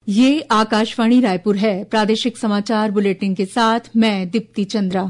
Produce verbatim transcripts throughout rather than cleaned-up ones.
ये आकाशवाणी रायपुर है। प्रादेशिक समाचार बुलेटिन के साथ मैं दीप्ति चंद्रा।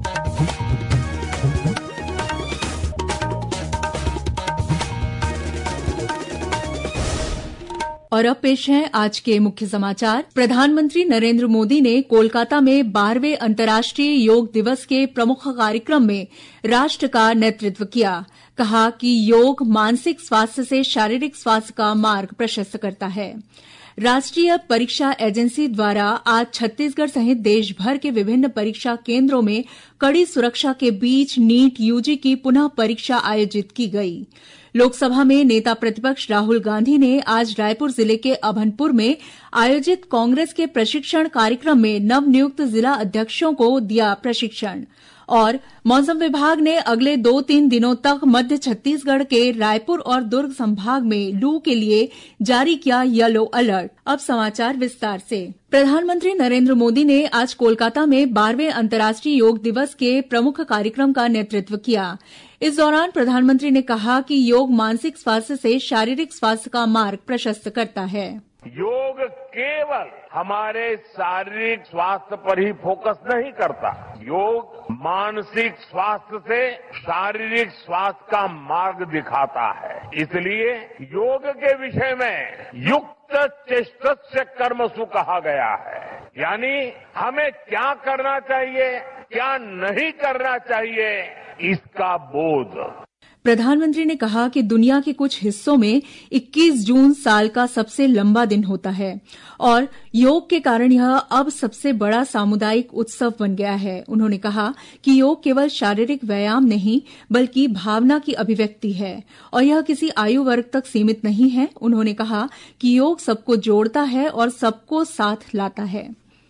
और अब पेश हैं आज के मुख्य समाचार। प्रधानमंत्री नरेंद्र मोदी ने कोलकाता में बारहवें अंतर्राष्ट्रीय योग दिवस के प्रमुख कार्यक्रम में राष्ट्र का नेतृत्व किया। कहा कि योग मानसिक स्वास्थ्य से शारीरिक स्वास्थ्य का मार्ग प्रशस्त करता है। राष्ट्रीय परीक्षा एजेंसी द्वारा आज छत्तीसगढ़ सहित देश भर के विभिन्न परीक्षा केंद्रों में कड़ी सुरक्षा के बीच नीट यूजी की पुनः परीक्षा आयोजित की गई। लोकसभा में नेता प्रतिपक्ष राहुल गांधी ने आज रायपुर जिले के अभनपुर में आयोजित कांग्रेस के प्रशिक्षण कार्यक्रम में नवनियुक्त जिला अध्यक्षों को दिया प्रशिक्षण। और मौसम विभाग ने अगले दो तीन दिनों तक मध्य छत्तीसगढ़ के रायपुर और दुर्ग संभाग में लू के लिए जारी किया येलो अलर्ट। अब समाचार विस्तार से। प्रधानमंत्री नरेंद्र मोदी ने आज कोलकाता में बारहवें अंतर्राष्ट्रीय योग दिवस के प्रमुख कार्यक्रम का नेतृत्व किया। इस दौरान प्रधानमंत्री ने कहा कि योग मानसिक स्वास्थ्य से शारीरिक स्वास्थ्य का मार्ग प्रशस्त करता है। योग केवल हमारे शारीरिक स्वास्थ्य पर ही फोकस नहीं करता, योग मानसिक स्वास्थ्य से शारीरिक स्वास्थ्य का मार्ग दिखाता है। इसलिए योग के विषय में युक्त चेष्टस्य कर्मसु कहा गया है, यानी हमें क्या करना चाहिए, क्या नहीं करना चाहिए, इसका बोध। प्रधानमंत्री ने कहा कि दुनिया के कुछ हिस्सों में इक्कीस जून साल का सबसे लंबा दिन होता है और योग के कारण यह अब सबसे बड़ा सामुदायिक उत्सव बन गया है। उन्होंने कहा कि योग केवल शारीरिक व्यायाम नहीं बल्कि भावना की अभिव्यक्ति है और यह किसी आयु वर्ग तक सीमित नहीं है। उन्होंने कहा कि योग सबको जोड़ता है और सबको साथ लाता है।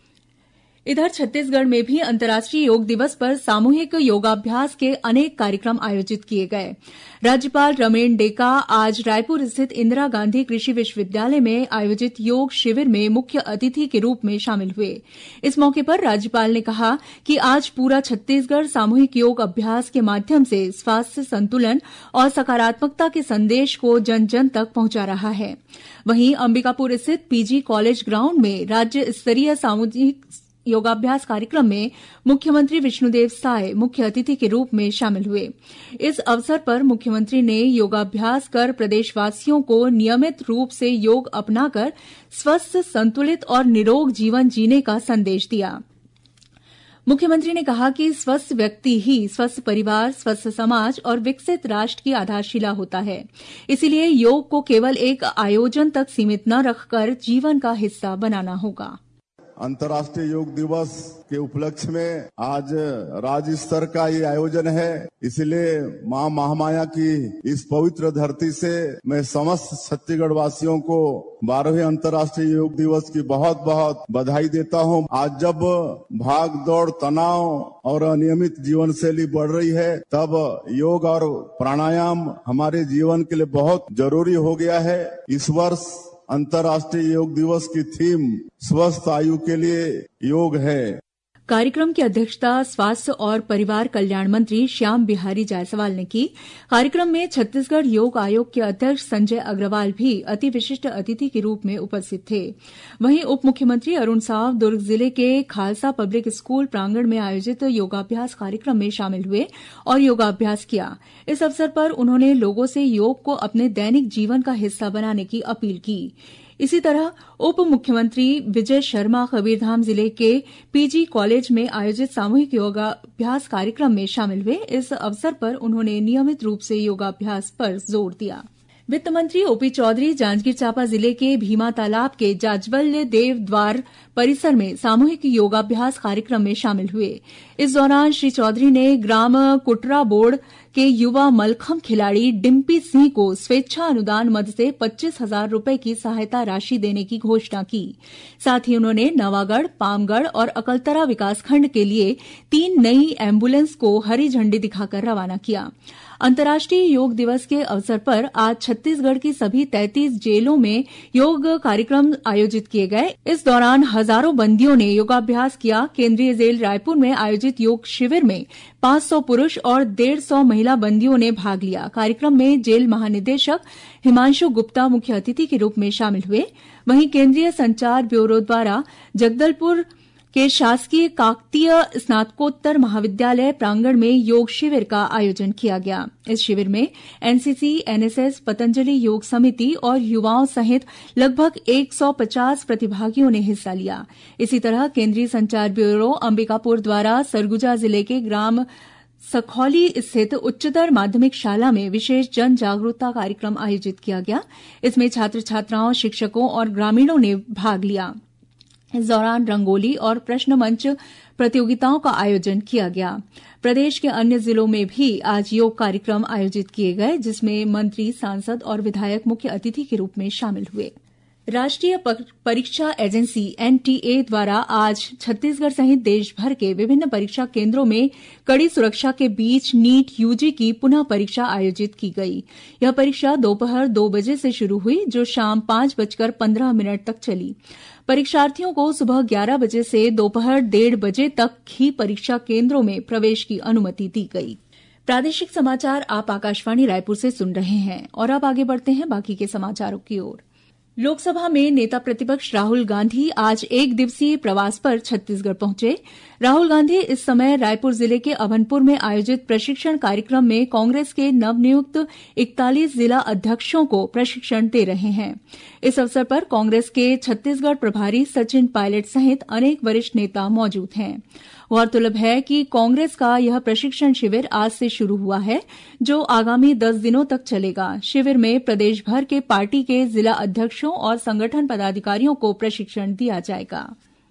इधर छत्तीसगढ़ में भी अंतर्राष्ट्रीय योग दिवस पर सामूहिक योगाभ्यास के अनेक कार्यक्रम आयोजित किए गए। राज्यपाल रमेन डेका आज रायपुर स्थित इंदिरा गांधी कृषि विश्वविद्यालय में आयोजित योग शिविर में मुख्य अतिथि के रूप में शामिल हुए। इस मौके पर राज्यपाल ने कहा कि आज पूरा छत्तीसगढ़ सामूहिक योग अभ्यास के माध्यम से स्वास्थ्य संतुलन और सकारात्मकता के संदेश को जन जन तक पहुंचा रहा है। वहीं अंबिकापुर स्थित पीजी कॉलेज ग्राउंड में राज्य स्तरीय सामूहिक योगाभ्यास कार्यक्रम में मुख्यमंत्री विष्णुदेव साय मुख्य अतिथि के रूप में शामिल हुए। इस अवसर पर मुख्यमंत्री ने योगाभ्यास कर प्रदेशवासियों को नियमित रूप से योग अपनाकर स्वस्थ, संतुलित और निरोग जीवन जीने का संदेश दिया। मुख्यमंत्री ने कहा कि स्वस्थ व्यक्ति ही स्वस्थ परिवार, स्वस्थ समाज और विकसित राष्ट्र की आधारशिला होता है। इसीलिए योग को केवल एक आयोजन तक सीमित न रखकर जीवन का हिस्सा बनाना होगा। अंतर्राष्ट्रीय योग दिवस के उपलक्ष्य में आज राज्य स्तर का ये आयोजन है। इसलिए मां महामाया की इस पवित्र धरती से मैं समस्त छत्तीसगढ़ वासियों को बारहवें अंतर्राष्ट्रीय योग दिवस की बहुत बहुत बधाई देता हूं। आज जब भाग दौड़, तनाव और अनियमित जीवन शैली बढ़ रही है, तब योग और प्राणायाम हमारे जीवन के लिए बहुत जरूरी हो गया है। इस वर्ष अंतर्राष्ट्रीय योग दिवस की थीम स्वस्थ आयु के लिए योग है। कार्यक्रम की अध्यक्षता स्वास्थ्य और परिवार कल्याण मंत्री श्याम बिहारी जायसवाल ने की। कार्यक्रम में छत्तीसगढ़ योग आयोग के अध्यक्ष संजय अग्रवाल भी अति विशिष्ट अतिथि के रूप में उपस्थित थे। वहीं उप मुख्यमंत्री अरुण साव दुर्ग जिले के खालसा पब्लिक स्कूल प्रांगण में आयोजित योगाभ्यास कार्यक्रम में शामिल हुए और योगाभ्यास किया। इस अवसर पर उन्होंने लोगों से योग को अपने दैनिक जीवन का हिस्सा बनाने की अपील की। इसी तरह उप मुख्यमंत्री विजय शर्मा कबीरधाम जिले के पीजी कॉलेज में आयोजित सामूहिक योगाभ्यास कार्यक्रम में शामिल हुए। इस अवसर पर उन्होंने नियमित रूप से योगाभ्यास पर जोर दिया। वित्त मंत्री ओपी चौधरी जांजगीर चांपा जिले के भीमा तालाब के जाज्वल्य देव द्वार परिसर में सामूहिक योगाभ्यास कार्यक्रम में शामिल हुए। इस दौरान श्री चौधरी ने ग्राम कुटरा बोर्ड के युवा मलखम खिलाड़ी डिम्पी सिंह को स्वेच्छा अनुदान मद से पच्चीस हजार रूपये की सहायता राशि देने की घोषणा की। साथ ही उन्होंने नवागढ़, पामगढ़ और अकलतरा विकासखंड के लिए तीन नई एम्बुलेंस को हरी झंडी दिखाकर रवाना किया। अंतर्राष्ट्रीय योग दिवस के अवसर पर आज छत्तीसगढ़ की सभी तैंतीस जेलों में योग कार्यक्रम आयोजित किए गए। इस दौरान हजारों बंदियों ने योगाभ्यास किया। केंद्रीय जेल रायपुर में आयोजित योग शिविर में पांच सौ पुरुष और डेढ़ सौ महिला बंदियों ने भाग लिया। कार्यक्रम में जेल महानिदेशक हिमांशु गुप्ता मुख्य अतिथि के रूप में शामिल हुए। वहीं केंद्रीय संचार ब्यूरो द्वारा जगदलपुर के शासकीय काकतीय स्नातकोत्तर महाविद्यालय प्रांगण में योग शिविर का आयोजन किया गया। इस शिविर में एनसीसी, एनएसएस, पतंजलि योग समिति और युवाओं सहित लगभग एक सौ पचास प्रतिभागियों ने हिस्सा लिया। इसी तरह केंद्रीय संचार ब्यूरो अंबिकापुर द्वारा सरगुजा जिले के ग्राम सखौली स्थित उच्चतर माध्यमिक शाला में विशेष जन जागरूकता कार्यक्रम आयोजित किया गया। इसमें छात्र छात्राओं, शिक्षकों और ग्रामीणों ने भाग लिया। इस दौरान रंगोली और प्रश्न मंच प्रतियोगिताओं का आयोजन किया गया। प्रदेश के अन्य जिलों में भी आज योग कार्यक्रम आयोजित किए गए, जिसमें मंत्री, सांसद और विधायक मुख्य अतिथि के रूप में शामिल हुए। राष्ट्रीय परीक्षा एजेंसी एनटीए द्वारा आज छत्तीसगढ़ सहित देश भर के विभिन्न परीक्षा केंद्रों में कड़ी सुरक्षा के बीच नीट यूजी की पुनः परीक्षा आयोजित की गई। यह परीक्षा दोपहर दो बजे से शुरू हुई, जो शाम पांच बजकर पंद्रह मिनट तक चली। परीक्षार्थियों को सुबह ग्यारह बजे से दोपहर डेढ़ बजे तक ही परीक्षा केंद्रों में प्रवेश की अनुमति दी गई। प्रादेशिक समाचार आप आकाशवाणी रायपुर से सुन रहे हैं और अब आगे बढ़ते हैं बाकी के समाचारों की ओर। लोकसभा में नेता प्रतिपक्ष राहुल गांधी आज एक दिवसीय प्रवास पर छत्तीसगढ़ पहुंचे। राहुल गांधी इस समय रायपुर जिले के अभनपुर में आयोजित प्रशिक्षण कार्यक्रम में कांग्रेस के नवनियुक्त इकतालीस जिला अध्यक्षों को प्रशिक्षण दे रहे हैं। इस अवसर पर कांग्रेस के छत्तीसगढ़ प्रभारी सचिन पायलट सहित अनेक वरिष्ठ नेता मौजूद हैं। गौरतलब है कि कांग्रेस का यह प्रशिक्षण शिविर आज से शुरू हुआ है, जो आगामी दस दिनों तक चलेगा। शिविर में प्रदेश भर के पार्टी के जिला अध्यक्षों और संगठन पदाधिकारियों को प्रशिक्षण दिया जाएगा।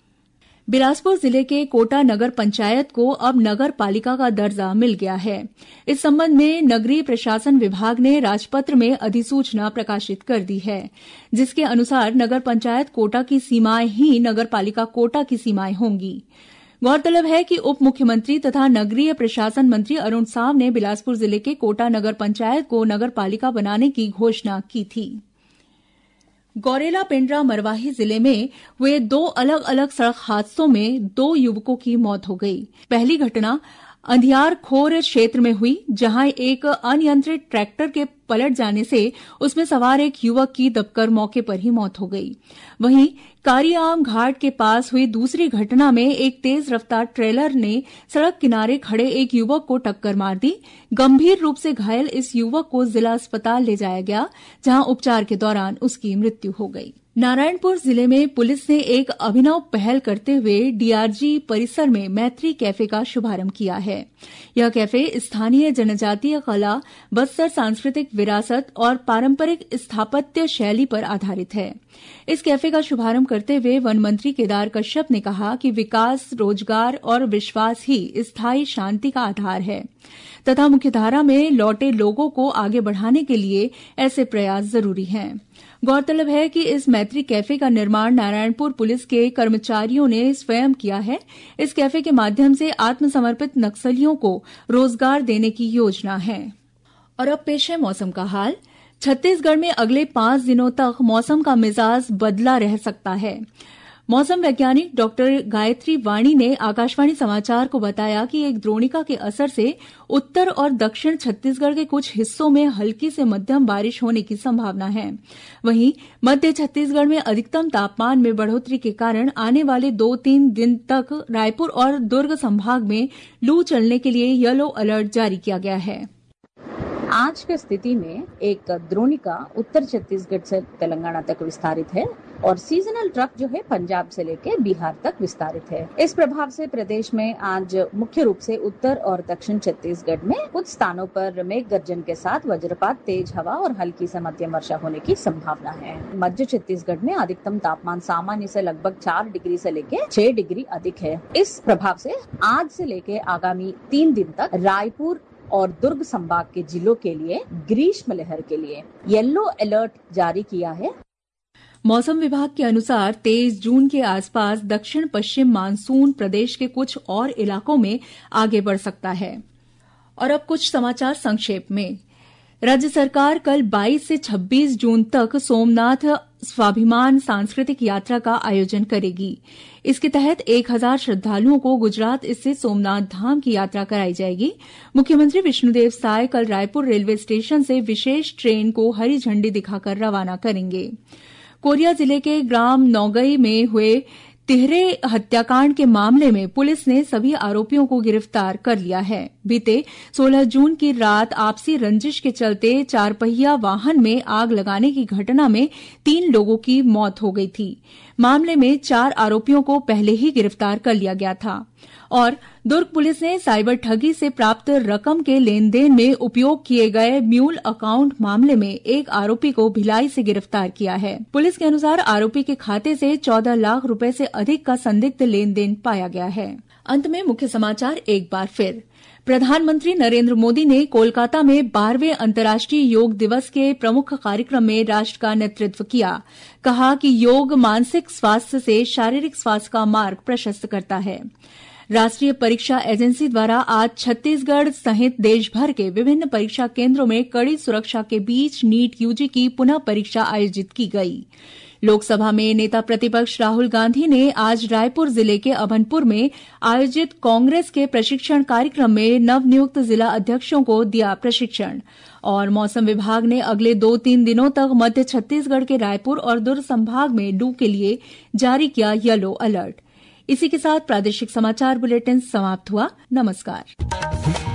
बिलासपुर जिले के कोटा नगर पंचायत को अब नगर पालिका का दर्जा मिल गया है। इस संबंध में नगरीय प्रशासन विभाग ने राजपत्र में अधिसूचना प्रकाशित कर दी है, जिसके अनुसार नगर पंचायत कोटा की सीमाएं ही नगर पालिका कोटा की सीमाएं होंगी। गौरतलब है कि उप मुख्यमंत्री तथा नगरीय प्रशासन मंत्री अरुण साव ने बिलासपुर जिले के कोटा नगर पंचायत को नगर पालिका बनाने की घोषणा की थी। गौरेला पेंड्रा मरवाही जिले में हुए दो अलग अलग सड़क हादसों में दो युवकों की मौत हो गई। पहली घटना अंधियारखोर क्षेत्र में हुई, जहां एक अनियंत्रित ट्रैक्टर के पलट जाने से उसमें सवार एक युवक की दबकर मौके पर ही मौत हो गई। वहीं कारियाम घाट के पास हुई दूसरी घटना में एक तेज रफ्तार ट्रेलर ने सड़क किनारे खड़े एक युवक को टक्कर मार दी। गंभीर रूप से घायल इस युवक को जिला अस्पताल ले जाया गया, जहां उपचार के दौरान उसकी मृत्यु हो गई। नारायणपुर जिले में पुलिस ने एक अभिनव पहल करते हुए डीआरजी परिसर में मैत्री कैफे का शुभारंभ किया है। यह कैफे स्थानीय जनजातीय कला, बस्तर सांस्कृतिक विरासत और पारंपरिक स्थापत्य शैली पर आधारित है। इस कैफे का शुभारंभ करते हुए वन मंत्री केदार कश्यप ने कहा कि विकास, रोजगार और विश्वास ही स्थायी शांति का आधार है तथा मुख्यधारा में लौटे लोगों को आगे बढ़ाने के लिए ऐसे प्रयास जरूरी हैं। गौरतलब है कि इस मैत्री कैफे का निर्माण नारायणपुर पुलिस के कर्मचारियों ने स्वयं किया है। इस कैफे के माध्यम से आत्मसमर्पित नक्सलियों को रोजगार देने की योजना है। और अब पेश है मौसम का हाल। छत्तीसगढ़ में अगले पांच दिनों तक मौसम का मिजाज बदला रह सकता है। मौसम वैज्ञानिक डॉक्टर गायत्री वाणी ने आकाशवाणी समाचार को बताया कि एक द्रोणिका के असर से उत्तर और दक्षिण छत्तीसगढ़ के कुछ हिस्सों में हल्की से मध्यम बारिश होने की संभावना है। वहीं मध्य छत्तीसगढ़ में अधिकतम तापमान में बढ़ोतरी के कारण आने वाले दो तीन दिन तक रायपुर और दुर्ग संभाग में लू चलने के लिए येलो अलर्ट जारी किया गया है। आज की स्थिति में एक द्रोणिका उत्तर छत्तीसगढ़ से तेलंगाना तक विस्तारित है और सीजनल ट्रफ जो है पंजाब से लेकर बिहार तक विस्तारित है। इस प्रभाव से प्रदेश में आज मुख्य रूप से उत्तर और दक्षिण छत्तीसगढ़ में कुछ स्थानों पर मेघ गर्जन के साथ वज्रपात, तेज हवा और हल्की से मध्यम वर्षा होने की संभावना है। मध्य छत्तीसगढ़ में अधिकतम तापमान सामान्य से लगभग चार डिग्री से लेकर छह डिग्री अधिक है। इस प्रभाव से आज से लेकर आगामी तीन दिन तक रायपुर और दुर्ग संभाग के जिलों के लिए ग्रीष्म लहर के लिए येलो अलर्ट जारी किया है। मौसम विभाग के अनुसार तेईस जून के आसपास दक्षिण पश्चिम मानसून प्रदेश के कुछ और इलाकों में आगे बढ़ सकता है। और अब कुछ समाचार संक्षेप में। राज्य सरकार कल बाईस से छब्बीस जून तक सोमनाथ स्वाभिमान सांस्कृतिक यात्रा का आयोजन करेगी। इसके तहत एक हजार श्रद्धालुओं को गुजरात स्थित सोमनाथ धाम की यात्रा कराई जाएगी। मुख्यमंत्री विष्णुदेव साय कल रायपुर रेलवे स्टेशन से विशेष ट्रेन को हरी झंडी दिखाकर रवाना करेंगे। कोरिया जिले के ग्राम नौगई में हुए तिहरे हत्याकांड के मामले में पुलिस ने सभी आरोपियों को गिरफ्तार कर लिया है। बीते सोलह जून की रात आपसी रंजिश के चलते चारपहिया वाहन में आग लगाने की घटना में तीन लोगों की मौत हो गई थी। मामले में चार आरोपियों को पहले ही गिरफ्तार कर लिया गया था। और दुर्ग पुलिस ने साइबर ठगी से प्राप्त रकम के लेन देन में उपयोग किए गए म्यूल अकाउंट मामले में एक आरोपी को भिलाई से गिरफ्तार किया है। पुलिस के अनुसार आरोपी के खाते से चौदह लाख रुपए से अधिक का संदिग्ध लेन देन पाया गया है। अंत में मुख्य समाचार एक बार फिर। प्रधानमंत्री नरेंद्र मोदी ने कोलकाता में बारहवें अंतर्राष्ट्रीय योग दिवस के प्रमुख कार्यक्रम में राष्ट्र का नेतृत्व किया। कहा कि योग मानसिक स्वास्थ्य से शारीरिक स्वास्थ्य का मार्ग प्रशस्त करता है। राष्ट्रीय परीक्षा एजेंसी द्वारा आज छत्तीसगढ़ सहित देश भर के विभिन्न परीक्षा केंद्रों में कड़ी सुरक्षा के बीच नीट यूजी की पुनः परीक्षा आयोजित की गई। लोकसभा में नेता प्रतिपक्ष राहुल गांधी ने आज रायपुर जिले के अभनपुर में आयोजित कांग्रेस के प्रशिक्षण कार्यक्रम में नवनियुक्त जिला अध्यक्षों को दिया प्रशिक्षण। और मौसम विभाग ने अगले दो तीन दिनों तक मध्य छत्तीसगढ़ के रायपुर और दुर्ग संभाग में लू के लिए जारी किया येलो अलर्ट। इसी के साथ प्रादेशिक समाचार बुलेटिन समाप्त हुआ। नमस्कार।